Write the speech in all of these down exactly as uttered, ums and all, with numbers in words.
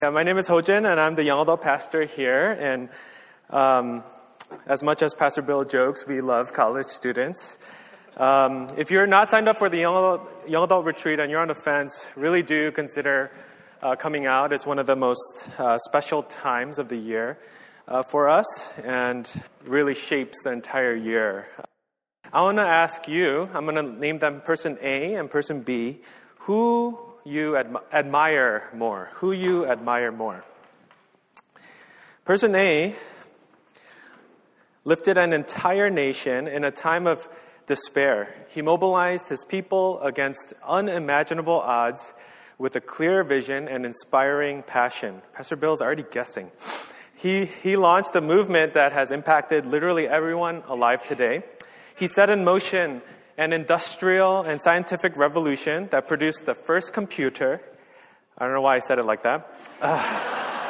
Yeah, my name is Hojin, and I'm the young adult pastor here. And um, as much as Pastor Bill jokes, we love college students. Um, if you're not signed up for the young adult, young adult retreat and you're on the fence, really do consider uh, coming out. It's one of the most uh, special times of the year uh, for us, and really shapes the entire year. I want to ask you, I'm going to name them person A and person B, who you admi- admire more, who you admire more. Person A lifted an entire nation in a time of despair. He mobilized his people against unimaginable odds with a clear vision and inspiring passion. Pastor Bill's already guessing. He, he launched a movement that has impacted literally everyone alive today. He set in motion an industrial and scientific revolution that produced the first computer. I don't know why I said it like that. Uh,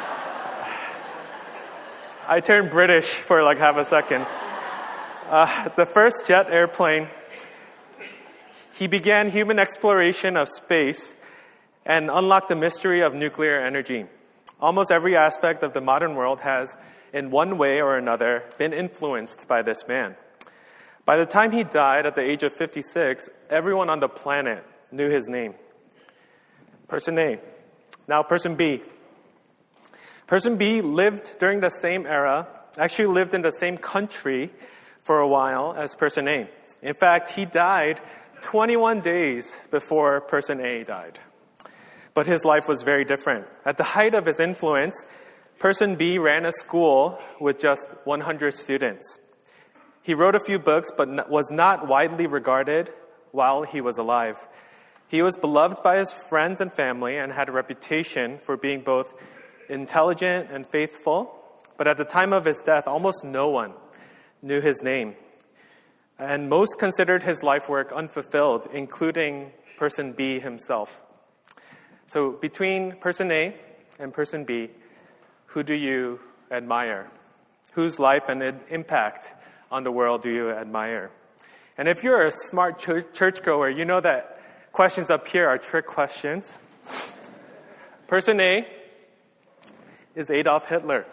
I turned British for like half a second. Uh, the first jet airplane. He began human exploration of space and unlocked the mystery of nuclear energy. Almost every aspect of the modern world has, in one way or another, been influenced by this man. By the time he died at the age of fifty-six, everyone on the planet knew his name. Person A. Now, person B. Person B lived during the same era, actually lived in the same country for a while as person A. In fact, he died twenty-one days before person A died. But his life was very different. At the height of his influence, person B ran a school with just one hundred students. He wrote a few books, but was not widely regarded while he was alive. He was beloved by his friends and family and had a reputation for being both intelligent and faithful. But at the time of his death, almost no one knew his name. And most considered his life work unfulfilled, including person B himself. So between person A and person B, who do you admire? Whose life and impact on the world do you admire? And if you're a smart church- churchgoer, you know that questions up here are trick questions. Person A is Adolf Hitler.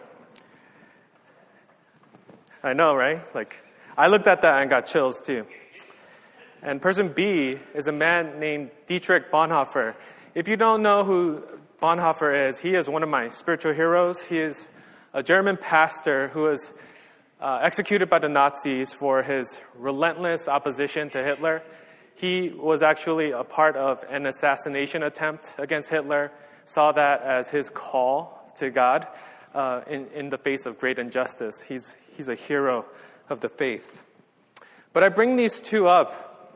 I know, right? Like, I looked at that and got chills too. And person B is a man named Dietrich Bonhoeffer. If you don't know who Bonhoeffer is, he is one of my spiritual heroes. He is a German pastor who was Uh, executed by the Nazis for his relentless opposition to Hitler. He was actually a part of an assassination attempt against Hitler, saw that as his call to God uh, in, in the face of great injustice. He's, he's a hero of the faith. But I bring these two up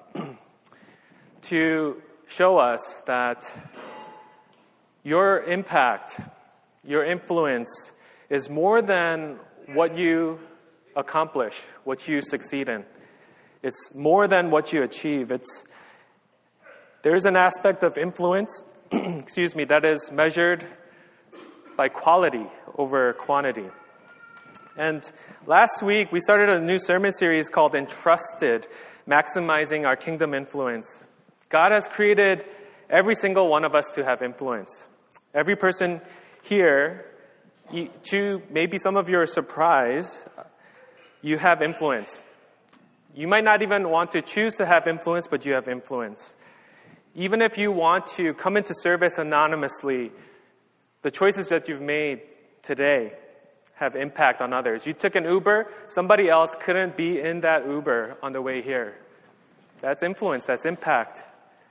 to show us that your impact, your influence is more than what you accomplish, what you succeed in. It's more than what you achieve. It's there's an aspect of influence, excuse me, that is measured by quality over quantity. And last week we started a new sermon series called Entrusted, Maximizing Our Kingdom Influence. God has created every single one of us to have influence. Every person here, to maybe some of your surprise, you have influence. You might not even want to choose to have influence, but you have influence. Even if you want to come into service anonymously, the choices that you've made today have impact on others. You took an Uber, somebody else couldn't be in that Uber on the way here. That's influence, that's impact.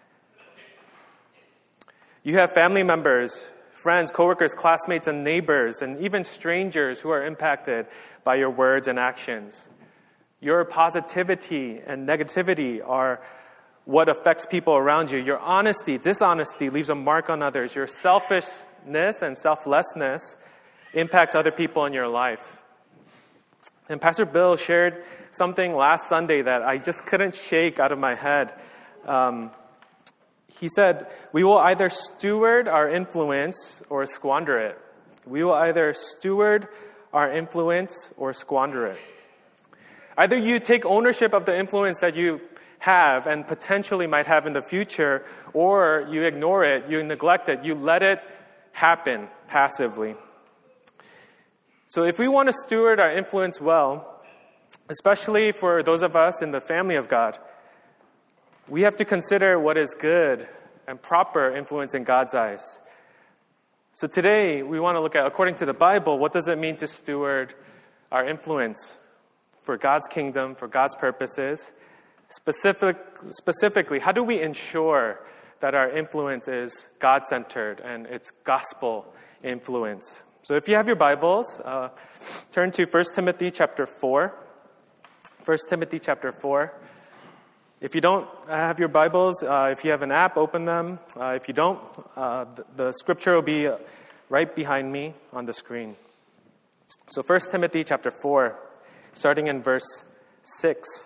You have family members, friends, coworkers, classmates, and neighbors, and even strangers who are impacted by your words and actions. Your positivity and negativity are what affects people around you. Your honesty, dishonesty leaves a mark on others. Your selfishness and selflessness impacts other people in your life. And Pastor Bill shared something last Sunday that I just couldn't shake out of my head. Um, He said, we will either steward our influence or squander it. We will either steward our influence or squander it. Either you take ownership of the influence that you have and potentially might have in the future, or you ignore it, you neglect it, you let it happen, passively. So if we want to steward our influence well, especially for those of us in the family of God, we have to consider what is good and proper influence in God's eyes. So today, we want to look at, according to the Bible, what does it mean to steward our influence for God's kingdom, for God's purposes? Specific, specifically, how do we ensure that our influence is God-centered and it's gospel influence? So if you have your Bibles, uh, turn to First Timothy chapter four. First Timothy chapter four. If you don't have your Bibles, uh, if you have an app, open them. Uh, if you don't, uh, the, the scripture will be right behind me on the screen. So First Timothy chapter four, starting in verse six.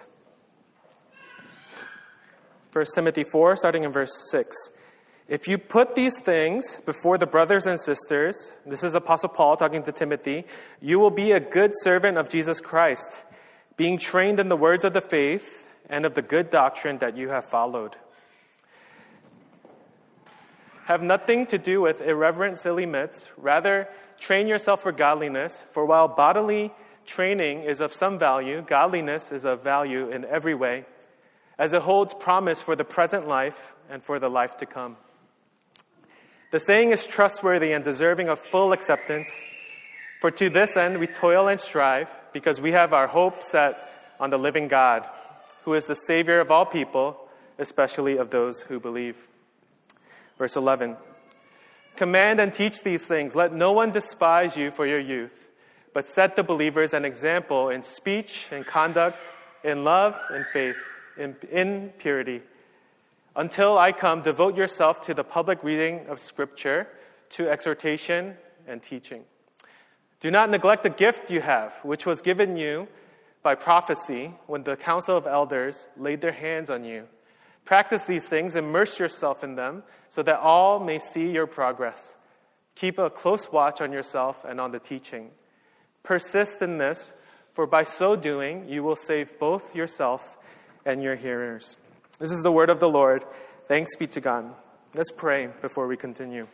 First Timothy four, starting in verse six. If you put these things before the brothers and sisters, this is Apostle Paul talking to Timothy, you will be a good servant of Jesus Christ, being trained in the words of the faith and of the good doctrine that you have followed. Have nothing to do with irreverent, silly myths. Rather, train yourself for godliness, for while bodily training is of some value, godliness is of value in every way, as it holds promise for the present life and for the life to come. The saying is trustworthy and deserving of full acceptance, for to this end we toil and strive, because we have our hope set on the living God, who is the Savior of all people, especially of those who believe. Verse eleven. Command and teach these things. Let no one despise you for your youth, but set the believers an example in speech and conduct, in love and faith, in, in purity. Until I come, devote yourself to the public reading of Scripture, to exhortation and teaching. Do not neglect the gift you have, which was given you by prophecy when the council of elders laid their hands on you. Practice these things, immerse yourself in them, so that all may see your progress. Keep a close watch on yourself and on the teaching. Persist in this, for by so doing you will save both yourself and your hearers. This is the word of the Lord. Thanks be to God. Let's pray before we continue.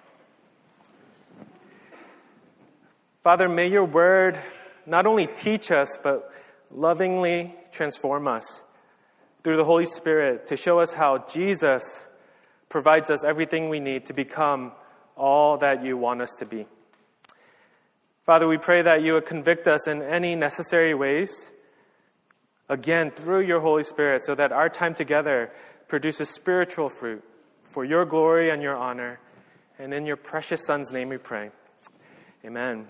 Father, may your word not only teach us, but lovingly transform us through the Holy Spirit to show us how Jesus provides us everything we need to become all that you want us to be. Father, we pray that you would convict us in any necessary ways, again, through your Holy Spirit, so that our time together produces spiritual fruit for your glory and your honor. And in your precious Son's name we pray. Amen.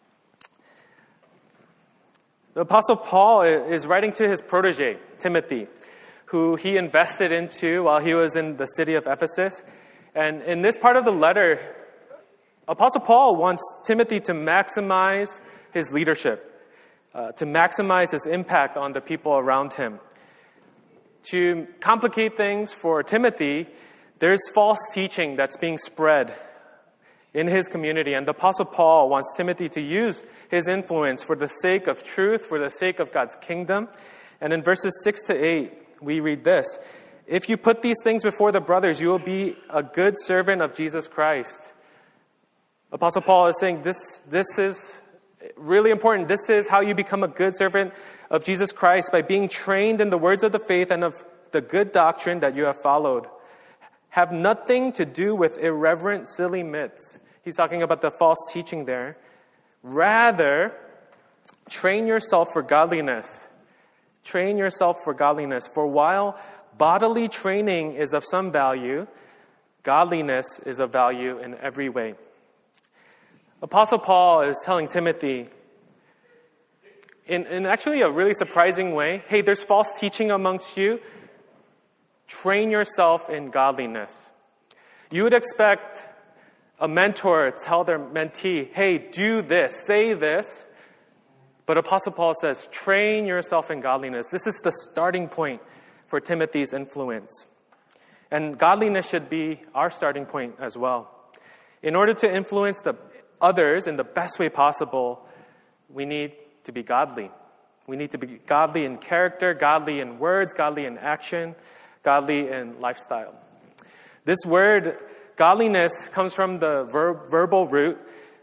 The Apostle Paul is writing to his protege, Timothy, who he invested into while he was in the city of Ephesus. And in this part of the letter, Apostle Paul wants Timothy to maximize his leadership, uh, to maximize his impact on the people around him. To complicate things for Timothy, there's false teaching that's being spread in his community. And the Apostle Paul wants Timothy to use his influence for the sake of truth, for the sake of God's kingdom. And in verses six to eight, we read this. If you put these things before the brothers, you will be a good servant of Jesus Christ. Apostle Paul is saying this, this is really important. This is how you become a good servant of Jesus Christ, by being trained in the words of the faith and of the good doctrine that you have followed. Have nothing to do with irreverent, silly myths. He's talking about the false teaching there. Rather, train yourself for godliness. Train yourself for godliness. For while bodily training is of some value, godliness is of value in every way. Apostle Paul is telling Timothy, in, in actually a really surprising way, hey, there's false teaching amongst you. Train yourself in godliness. You would expect a mentor to tell their mentee, hey, do this, say this. But Apostle Paul says, train yourself in godliness. This is the starting point for Timothy's influence. And godliness should be our starting point as well. In order to influence the others in the best way possible, we need to be godly. We need to be godly in character, godly in words, godly in action, godly in lifestyle. This word, godliness, comes from the verb, verbal root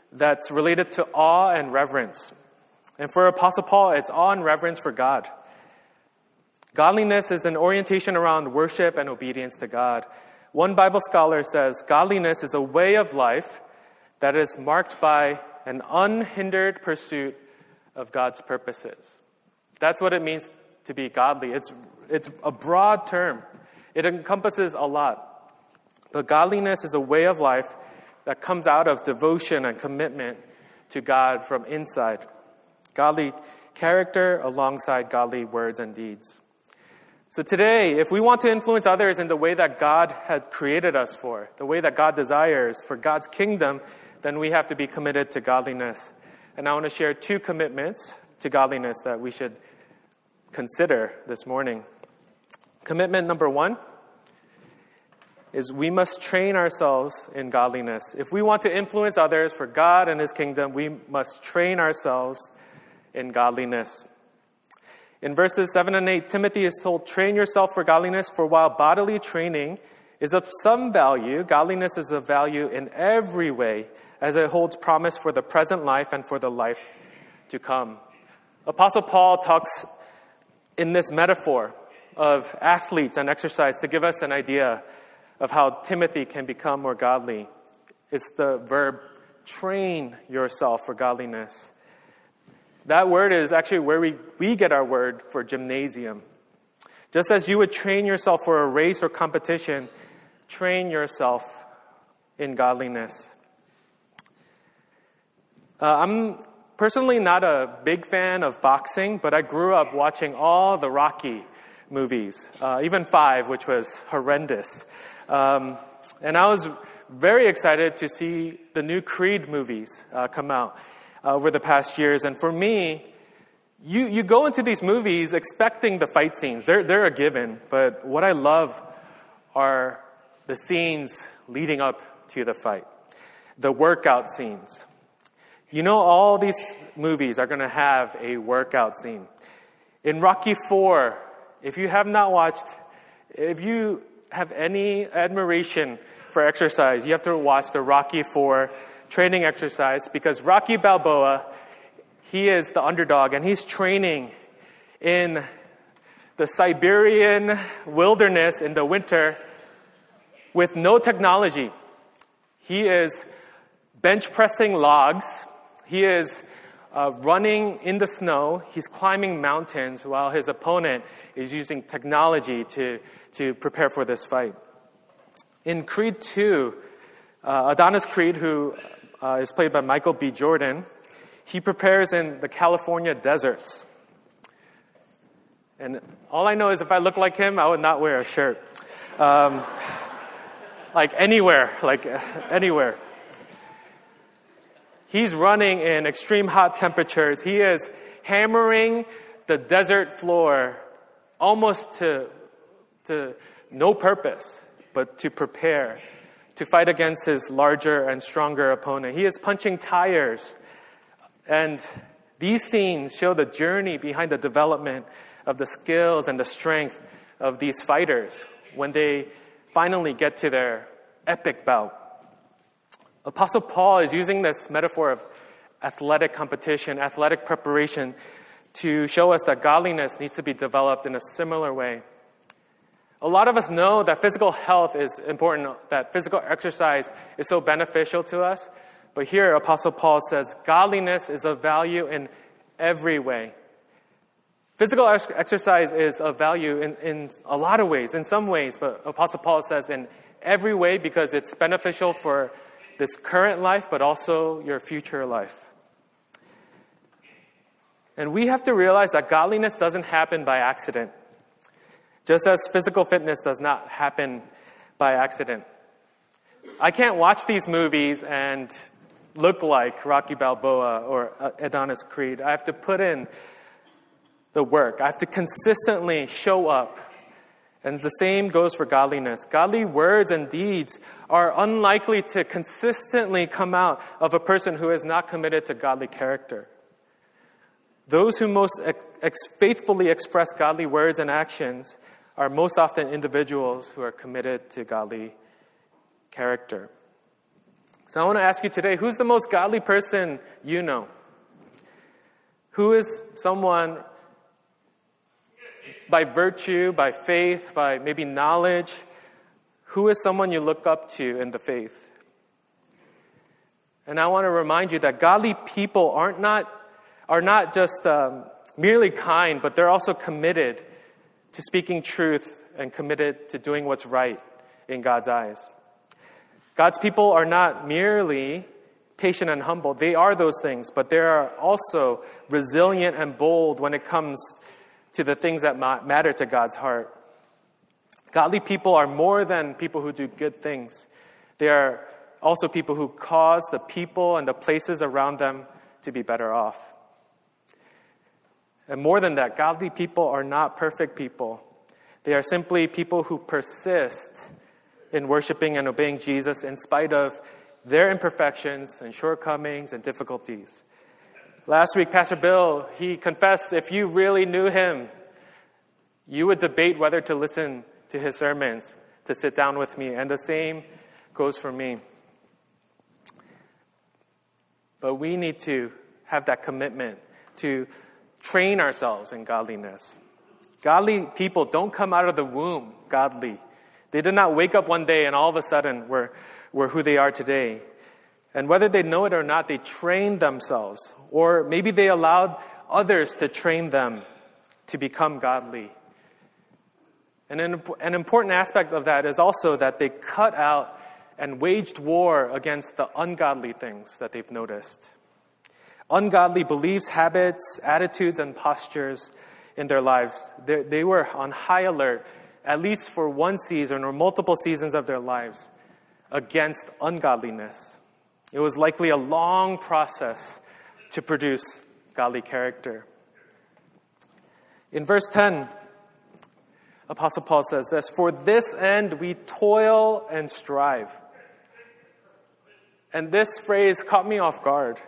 that's related to awe and reverence. And for Apostle Paul, it's awe and reverence for God. Godliness is an orientation around worship and obedience to God. One Bible scholar says, godliness is a way of life that is marked by an unhindered pursuit of God's purposes. That's what it means to be godly. It's, it's a broad term. It encompasses a lot. But godliness is a way of life that comes out of devotion and commitment to God from inside. Godly character alongside godly words and deeds. So today, if we want to influence others in the way that God had created us for, the way that God desires for God's kingdom, then we have to be committed to godliness. And I want to share two commitments to godliness that we should consider this morning. Commitment number one is we must train ourselves in godliness. If we want to influence others for God and His kingdom, we must train ourselves in godliness. In verses seven and eight, Timothy is told, train yourself for godliness, for while bodily training is of some value, godliness is of value in every way, as it holds promise for the present life and for the life to come. Apostle Paul talks in this metaphor of athletes and exercise to give us an idea of how Timothy can become more godly. It's the verb, train yourself for godliness. That word is actually where we, we get our word for gymnasium. Just as you would train yourself for a race or competition, train yourself in godliness. Uh, I'm personally not a big fan of boxing, but I grew up watching all the Rocky movies, uh, even five, which was horrendous. Um, and I was very excited to see the new Creed movies uh, come out uh, over the past years. And for me, you, you go into these movies expecting the fight scenes. They're, they're a given. But what I love are the scenes leading up to the fight, the workout scenes. You know, all these movies are going to have a workout scene. In Rocky four, if you have not watched, if you have any admiration for exercise, you have to watch the Rocky four training exercise, because Rocky Balboa, he is the underdog and he's training in the Siberian wilderness in the winter with no technology. He is bench pressing logs. He is uh, running in the snow. He's climbing mountains while his opponent is using technology to, to prepare for this fight. In Creed two, uh, Adonis Creed, who uh, is played by Michael B. Jordan, he prepares in the California deserts. And all I know is if I look like him, I would not wear a shirt. Um, like anywhere, like uh, anywhere. He's running in extreme hot temperatures. He is hammering the desert floor almost to, to no purpose, but to prepare, to fight against his larger and stronger opponent. He is punching tires. And these scenes show the journey behind the development of the skills and the strength of these fighters when they finally get to their epic bout. Apostle Paul is using this metaphor of athletic competition, athletic preparation, to show us that godliness needs to be developed in a similar way. A lot of us know that physical health is important, that physical exercise is so beneficial to us. But here, Apostle Paul says, godliness is of value in every way. Physical ex- exercise is of value in, in a lot of ways, in some ways, but Apostle Paul says in every way because it's beneficial for this current life, but also your future life. And we have to realize that godliness doesn't happen by accident, just as physical fitness does not happen by accident. I can't watch these movies and look like Rocky Balboa or Adonis Creed. I have to put in the work. I have to consistently show up. And the same goes for godliness. Godly words and deeds are unlikely to consistently come out of a person who is not committed to godly character. Those who most ex- faithfully express godly words and actions are most often individuals who are committed to godly character. So I want to ask you today, who's the most godly person you know? Who is someone by virtue, by faith, by maybe knowledge, who is someone you look up to in the faith? And I want to remind you that godly people aren't not, are not just um, merely kind, but they're also committed to speaking truth and committed to doing what's right in God's eyes. God's people are not merely patient and humble. They are those things, but they are also resilient and bold when it comes to the things that matter to God's heart. Godly people are more than people who do good things. They are also people who cause the people and the places around them to be better off. And more than that, godly people are not perfect people. They are simply people who persist in worshiping and obeying Jesus in spite of their imperfections and shortcomings and difficulties. Last week, Pastor Bill, he confessed if you really knew him, you would debate whether to listen to his sermons, to sit down with me. And the same goes for me. But we need to have that commitment to train ourselves in godliness. Godly people don't come out of the womb godly. They did not wake up one day and all of a sudden were, were who they are today. And whether they know it or not, they trained themselves. Or maybe they allowed others to train them to become godly. And an, an important aspect of that is also that they cut out and waged war against the ungodly things that they've noticed. Ungodly beliefs, habits, attitudes, and postures in their lives. They, they were on high alert, at least for one season or multiple seasons of their lives, against ungodliness. It was likely a long process to produce godly character. In verse ten, Apostle Paul says this, "For this end we toil and strive." And this phrase caught me off guard.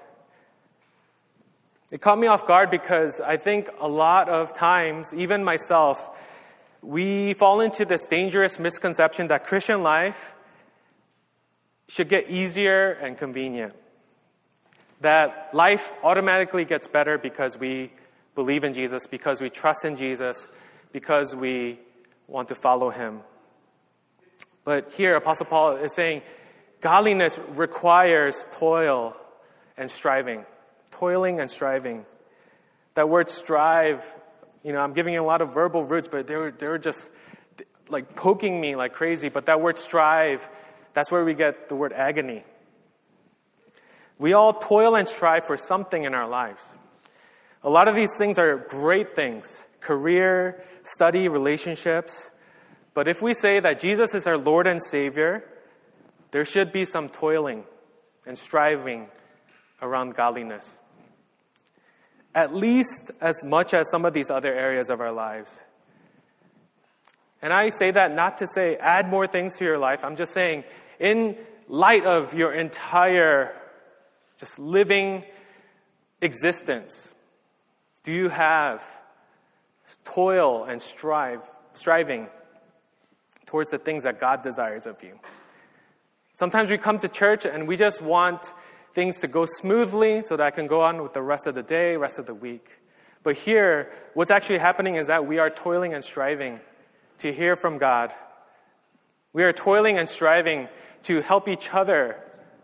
It caught me off guard because I think a lot of times, even myself, we fall into this dangerous misconception that Christian life should get easier and convenient. That life automatically gets better because we believe in Jesus, because we trust in Jesus, because we want to follow him. But here, Apostle Paul is saying, godliness requires toil and striving. Toiling and striving. That word strive, you know, I'm giving you a lot of verbal roots, but they were, they were just like poking me like crazy. But that word strive, that's where we get the word agony. We all toil and strive for something in our lives. A lot of these things are great things. Career, study, relationships. But if we say that Jesus is our Lord and Savior, there should be some toiling and striving around godliness. At least as much as some of these other areas of our lives. And I say that not to say add more things to your life. I'm just saying in light of your entire just living existence, do you have toil and strive, striving towards the things that God desires of you? Sometimes we come to church and we just want things to go smoothly so that I can go on with the rest of the day, rest of the week. But here, what's actually happening is that we are toiling and striving to hear from God. We are toiling and striving to help each other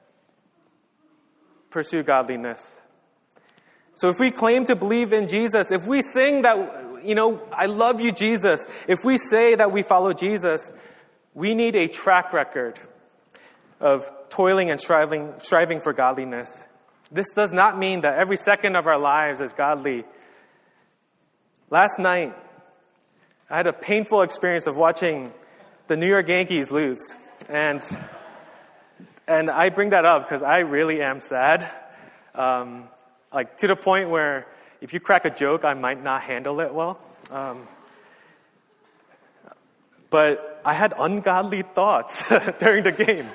pursue godliness. So if we claim to believe in Jesus, if we sing that, you know, I love you, Jesus, if we say that we follow Jesus, we need a track record of toiling and striving, striving for godliness. This does not mean that every second of our lives is godly. Last night, I had a painful experience of watching the New York Yankees lose. And and I bring that up because I really am sad. Um, like to the point where if you crack a joke, I might not handle it well. Um, but I had ungodly thoughts during the game.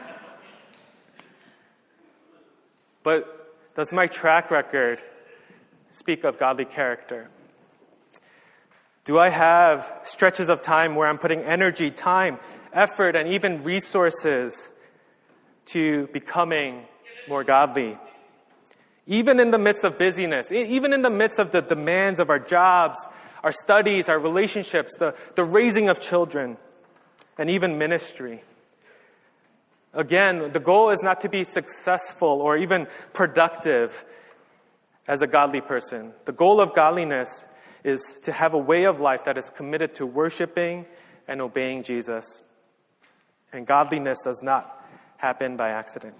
But does my track record speak of godly character? Do I have stretches of time where I'm putting energy, time, effort, and even resources to becoming more godly. Even in the midst of busyness, even in the midst of the demands of our jobs, our studies, our relationships, the, the raising of children, and even ministry. Again, the goal is not to be successful or even productive as a godly person. The goal of godliness is to have a way of life that is committed to worshiping and obeying Jesus. And godliness does not happen by accident.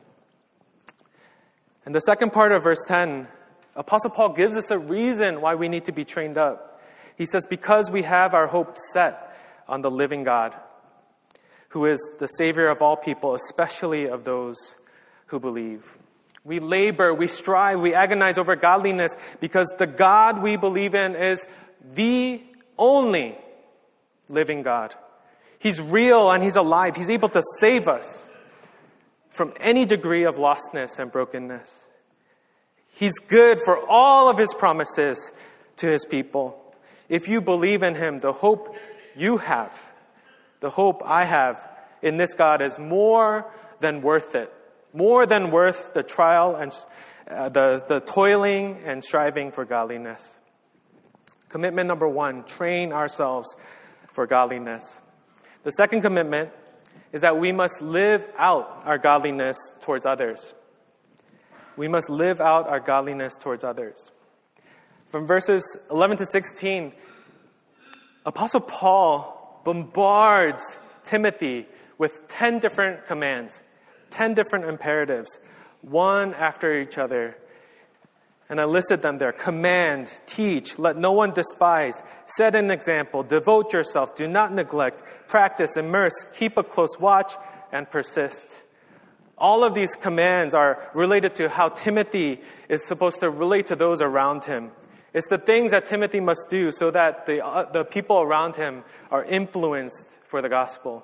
In the second part of verse ten, Apostle Paul gives us a reason why we need to be trained up. He says, because we have our hope set on the living God, who is the Savior of all people, especially of those who believe. We labor, we strive, we agonize over godliness because the God we believe in is the only living God. He's real and He's alive. He's able to save us from any degree of lostness and brokenness. He's good for all of His promises to His people. If you believe in Him, the hope you have, the hope I have in this God is more than worth it. More than worth the trial and uh, the, the toiling and striving for godliness. Commitment number one, train ourselves for godliness. The second commitment is that we must live out our godliness towards others. We must live out our godliness towards others. From verses eleven to sixteen, Apostle Paul bombards Timothy with ten different commands, ten different imperatives, one after each other. And I listed them there. Command, teach, let no one despise, set an example, devote yourself, do not neglect, practice, immerse, keep a close watch, and persist. All of these commands are related to how Timothy is supposed to relate to those around him. It's the things that Timothy must do so that the, uh, the people around him are influenced for the gospel.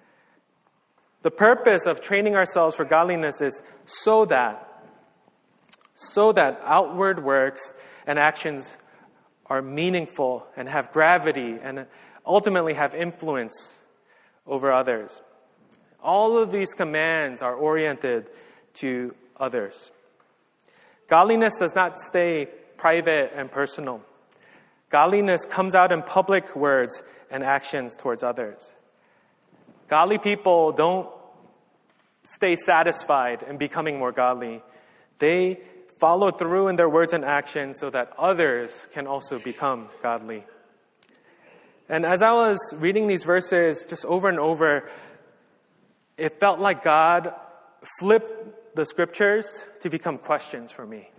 The purpose of training ourselves for godliness is so that, so that outward works and actions are meaningful and have gravity and ultimately have influence over others. All of these commands are oriented to others. Godliness does not stay private and personal. Godliness comes out in public words and actions towards others. Godly people don't stay satisfied in becoming more godly. They follow through in their words and actions so that others can also become godly. And as I was reading these verses just over and over, it felt like God flipped the scriptures to become questions for me.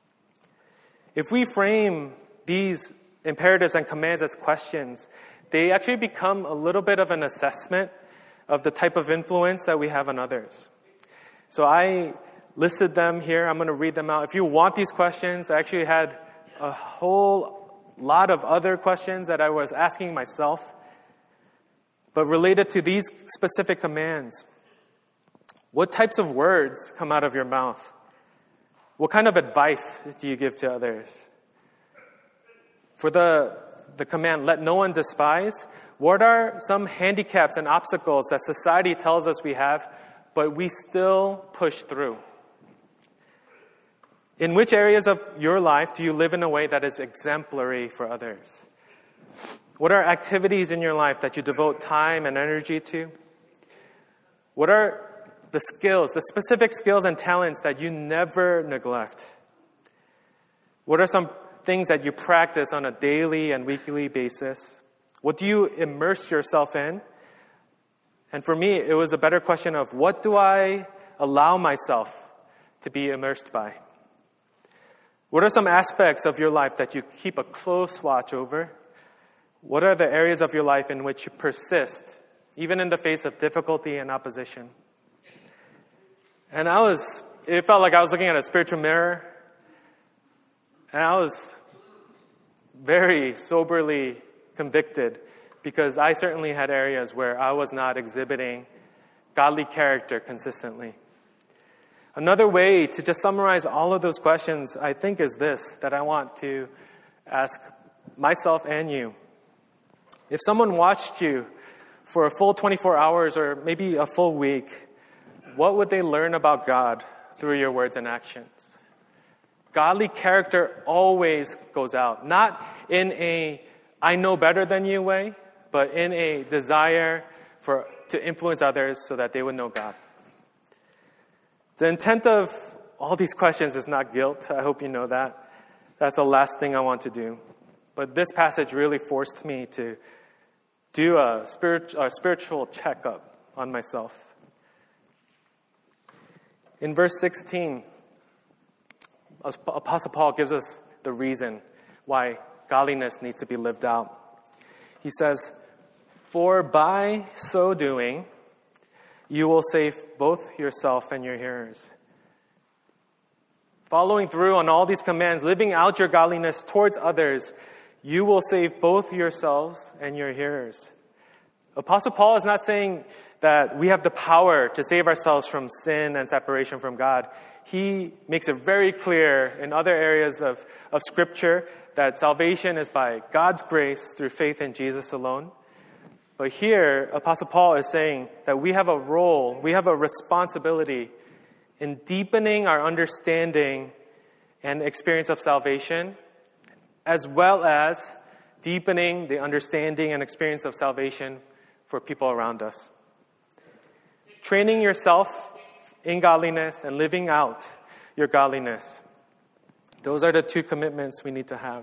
If we frame these imperatives and commands as questions, they actually become a little bit of an assessment of the type of influence that we have on others. So I listed them here. I'm going to read them out. If you want these questions, I actually had a whole lot of other questions that I was asking myself, but related to these specific commands. What types of words come out of your mouth? What kind of advice do you give to others? For the, the command, let no one despise, what are some handicaps and obstacles that society tells us we have, but we still push through? In which areas of your life do you live in a way that is exemplary for others? What are activities in your life that you devote time and energy to? What are the skills, the specific skills and talents that you never neglect? What are some things that you practice on a daily and weekly basis? What do you immerse yourself in? And for me, it was a better question of what do I allow myself to be immersed by? What are some aspects of your life that you keep a close watch over? What are the areas of your life in which you persist, even in the face of difficulty and opposition? And I was, it felt like I was looking at a spiritual mirror, and I was very soberly convicted because I certainly had areas where I was not exhibiting godly character consistently. Another way to just summarize all of those questions, I think, is this, that I want to ask myself and you. If someone watched you for a full twenty-four hours or maybe a full week, what would they learn about God through your words and actions? Godly character always goes out, not in a I know better than you way, but in a desire for to influence others so that they would know God. The intent of all these questions is not guilt. I hope you know that. That's the last thing I want to do. But this passage really forced me to do a, spirit, a spiritual checkup on myself. In verse sixteen, Apostle Paul gives us the reason why godliness needs to be lived out. He says, "For by so doing, you will save both yourself and your hearers." Following through on all these commands, living out your godliness towards others, you will save both yourselves and your hearers. Apostle Paul is not saying that we have the power to save ourselves from sin and separation from God. He makes it very clear in other areas of, of Scripture that salvation is by God's grace through faith in Jesus alone. But here, Apostle Paul is saying that we have a role, we have a responsibility in deepening our understanding and experience of salvation, as well as deepening the understanding and experience of salvation for people around us. Training yourself in godliness and living out your godliness. Those are the two commitments we need to have.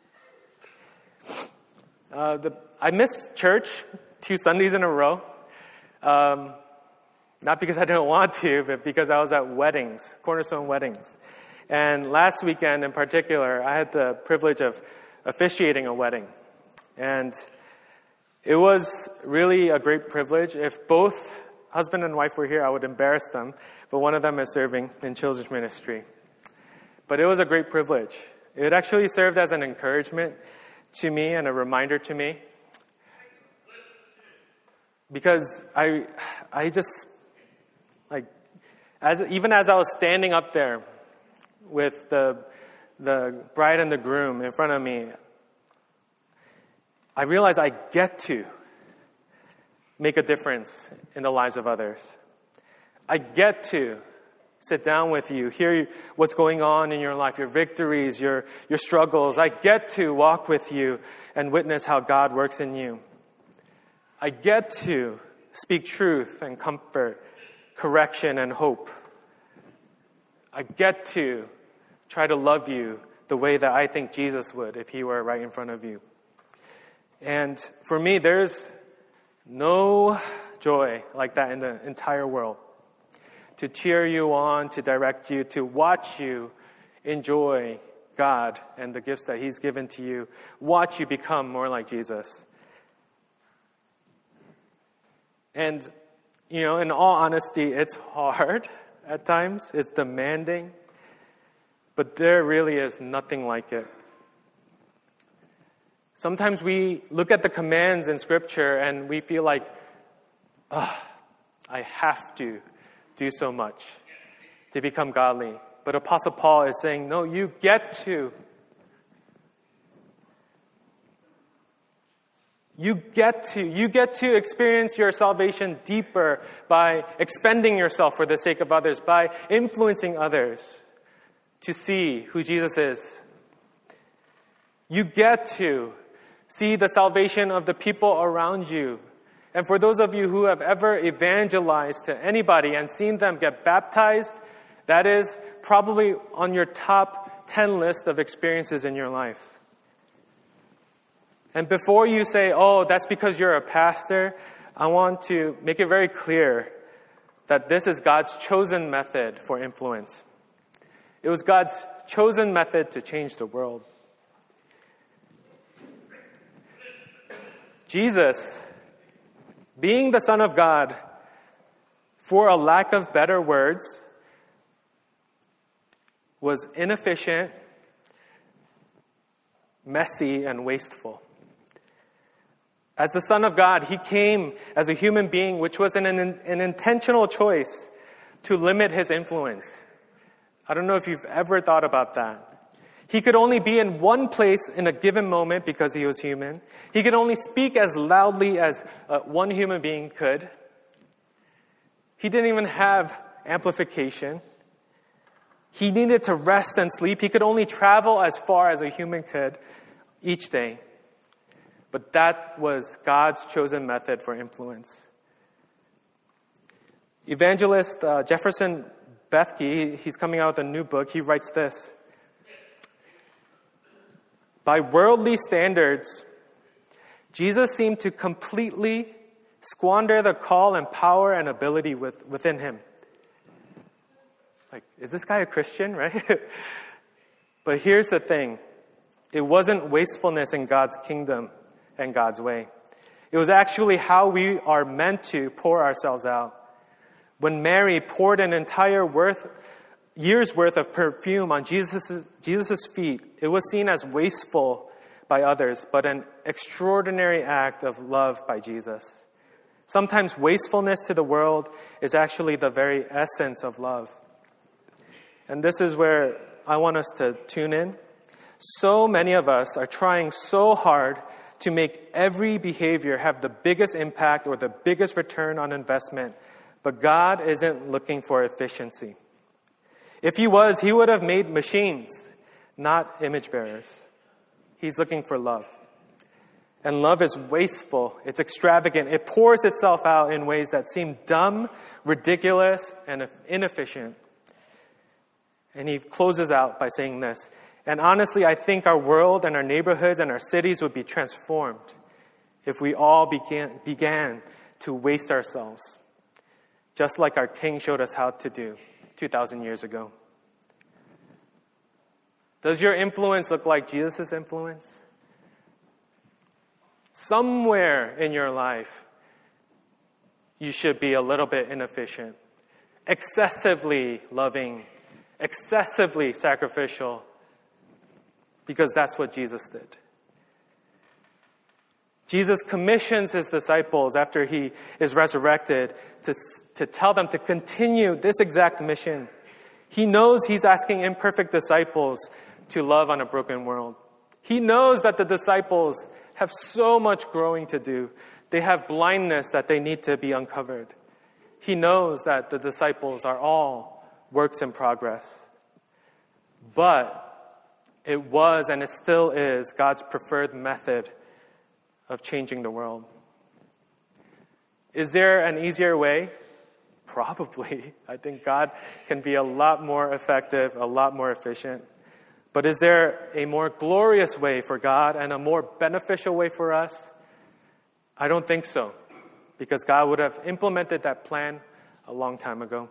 Uh, the, I missed church two Sundays in a row. Um, not because I didn't want to, but because I was at weddings, Cornerstone weddings. And last weekend in particular, I had the privilege of officiating a wedding. And it was really a great privilege. If both husband and wife were here, I would embarrass them, but one of them is serving in children's ministry. But it was a great privilege. It actually served as an encouragement to me and a reminder to me. Because I I just, like, as even as I was standing up there with the the bride and the groom in front of me, I realized I get to make a difference in the lives of others. I get to sit down with you, hear what's going on in your life, your victories, your, your struggles. I get to walk with you and witness how God works in you. I get to speak truth and comfort, correction and hope. I get to try to love you the way that I think Jesus would if he were right in front of you. And for me, there's no joy like that in the entire world. To cheer you on, to direct you, to watch you enjoy God and the gifts that he's given to you. Watch you become more like Jesus. And, you know, in all honesty, it's hard at times. It's demanding. But there really is nothing like it. Sometimes we look at the commands in Scripture and we feel like, oh, I have to do so much to become godly. But Apostle Paul is saying, no, you get to. You get to. You get to experience your salvation deeper by expending yourself for the sake of others, by influencing others to see who Jesus is. You get to see the salvation of the people around you. And for those of you who have ever evangelized to anybody and seen them get baptized, that is probably on your top ten list of experiences in your life. And before you say, oh, that's because you're a pastor, I want to make it very clear that this is God's chosen method for influence. It was God's chosen method to change the world. Jesus, being the Son of God, for a lack of better words, was inefficient, messy, and wasteful. As the Son of God, he came as a human being, which was an, an intentional choice to limit his influence. I don't know if you've ever thought about that. He could only be in one place in a given moment because he was human. He could only speak as loudly as uh, one human being could. He didn't even have amplification. He needed to rest and sleep. He could only travel as far as a human could each day. But that was God's chosen method for influence. Evangelist uh, Jefferson Bethke, he's coming out with a new book. He writes this: by worldly standards, Jesus seemed to completely squander the call and power and ability with, within him. Like, is this guy a Christian, right? But here's the thing. It wasn't wastefulness in God's kingdom and God's way. It was actually how we are meant to pour ourselves out. When Mary poured an entire worth, year's worth of perfume on Jesus' Jesus's feet, it was seen as wasteful by others, but an extraordinary act of love by Jesus. Sometimes wastefulness to the world is actually the very essence of love. And this is where I want us to tune in. So many of us are trying so hard to make every behavior have the biggest impact or the biggest return on investment, but God isn't looking for efficiency. If he was, he would have made machines, not image bearers. He's looking for love. And love is wasteful. It's extravagant. It pours itself out in ways that seem dumb, ridiculous, and inefficient. And he closes out by saying this: and honestly, I think our world and our neighborhoods and our cities would be transformed if we all began, began to waste ourselves, just like our King showed us how to do two thousand years ago. Does your influence look like Jesus' influence? Somewhere in your life, you should be a little bit inefficient, excessively loving, excessively sacrificial, because that's what Jesus did. Jesus commissions his disciples after he is resurrected to, to tell them to continue this exact mission. He knows he's asking imperfect disciples to love on a broken world. He knows that the disciples have so much growing to do. They have blindness that they need to be uncovered. He knows that the disciples are all works in progress. But it was and it still is God's preferred method of changing the world. Is there an easier way? Probably. I think God can be a lot more effective, a lot more efficient. But is there a more glorious way for God and a more beneficial way for us? I don't think so, because God would have implemented that plan a long time ago.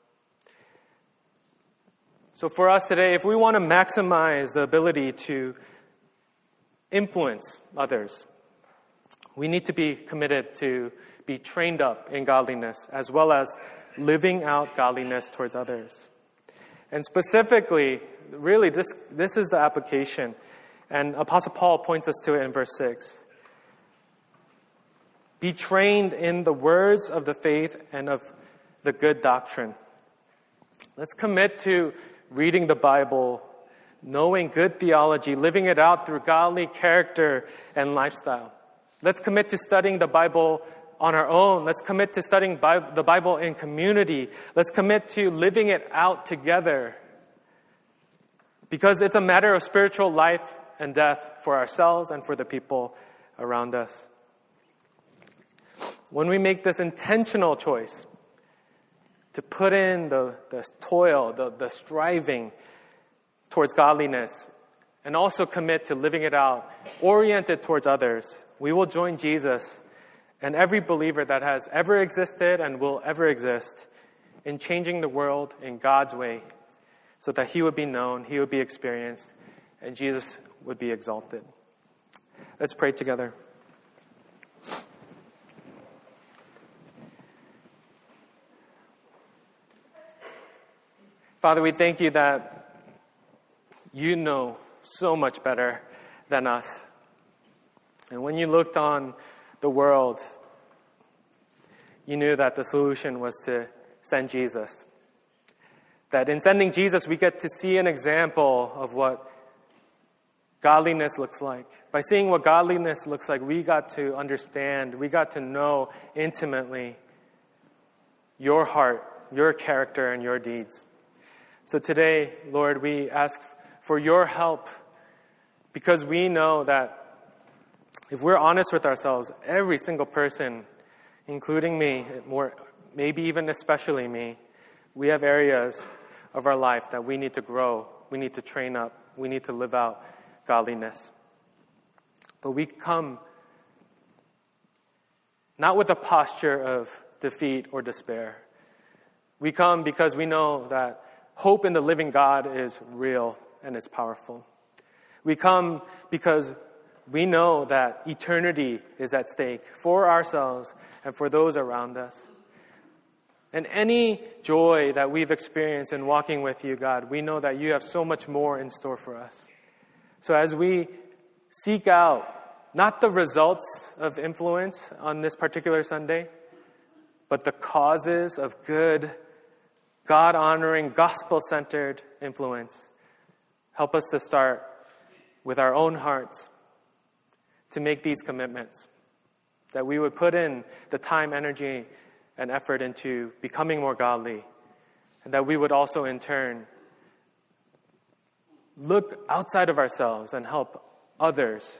So for us today, if we want to maximize the ability to influence others, we need to be committed to be trained up in godliness as well as living out godliness towards others. And specifically, really, this, this is the application. And Apostle Paul points us to it in verse six. Be trained in the words of the faith and of the good doctrine. Let's commit to reading the Bible, knowing good theology, living it out through godly character and lifestyle. Let's commit to studying the Bible on our own. Let's commit to studying Bi- the Bible in community. Let's commit to living it out together. Because it's a matter of spiritual life and death for ourselves and for the people around us. When we make this intentional choice to put in the, the toil, the, the striving towards godliness, and also commit to living it out, oriented towards others, we will join Jesus and every believer that has ever existed and will ever exist in changing the world in God's way so that he would be known, he would be experienced, and Jesus would be exalted. Let's pray together. Father, we thank you that you know so much better than us. And when you looked on the world, you knew that the solution was to send Jesus. That in sending Jesus, we get to see an example of what godliness looks like. By seeing what godliness looks like, we got to understand, we got to know intimately your heart, your character, and your deeds. So today, Lord, we ask for your help, because we know that if we're honest with ourselves, every single person, including me, more, maybe even especially me, we have areas of our life that we need to grow, we need to train up, we need to live out godliness. But we come not with a posture of defeat or despair. We come because we know that hope in the living God is real and it's powerful. We come because we know that eternity is at stake for ourselves and for those around us. And any joy that we've experienced in walking with you, God, we know that you have so much more in store for us. So as we seek out not the results of influence on this particular Sunday, but the causes of good, God-honoring, gospel-centered influence, help us to start with our own hearts to make these commitments, that we would put in the time, energy, and effort into becoming more godly, and that we would also in turn look outside of ourselves and help others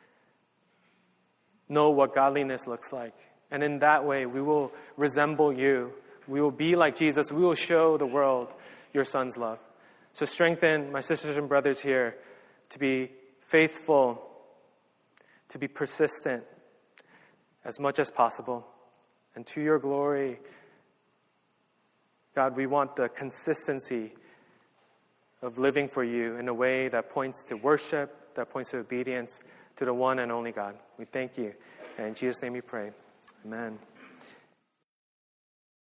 know what godliness looks like. And in that way, we will resemble you. We will be like Jesus. We will show the world your Son's love. So strengthen my sisters and brothers here to be faithful, to be persistent as much as possible. And to your glory, God, we want the consistency of living for you in a way that points to worship, that points to obedience to the one and only God. We thank you. And in Jesus' name we pray. Amen.